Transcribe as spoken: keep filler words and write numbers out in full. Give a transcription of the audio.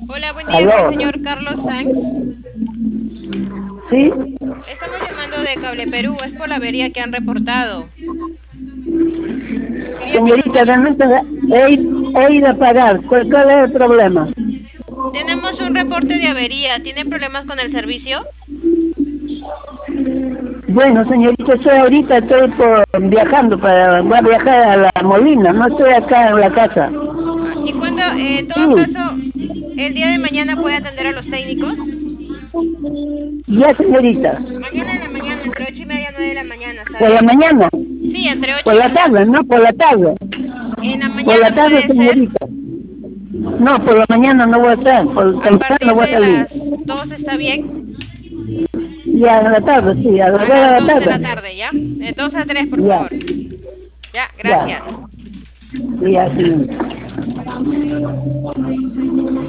Hola, buen día, con el Aló, señor Carlos Sanz. sí, Estamos llamando de Cable Perú, es por la avería que han reportado. Quería señorita, preguntarle, realmente he, he ido a pagar. ¿Cuál, cuál es el problema? tenemos un reporte de avería, ¿tiene problemas con el servicio? Bueno, señorita, estoy ahorita, estoy por, viajando para, voy a viajar a la Molina, no estoy acá en la casa. Ah, ¿y cuándo, eh, en todo Sí, caso, el día de mañana puede atender a los técnicos? ya, señorita, Mañana en la mañana, entre ocho y media, nueve de la mañana, ¿está por la bien? mañana, Sí, entre ocho por y la nueve. tarde, no, por la tarde, En la por la mañana tarde, puede ser, señorita. No, por la mañana no voy a estar, por a temprano partir voy a de salir. las dos, ¿está bien? Ya, en la tarde, sí, a las dos A de las la dos de la tarde. tarde, ¿ya? De dos a tres, por Ya, favor. Ya, ya, gracias. ya, sí.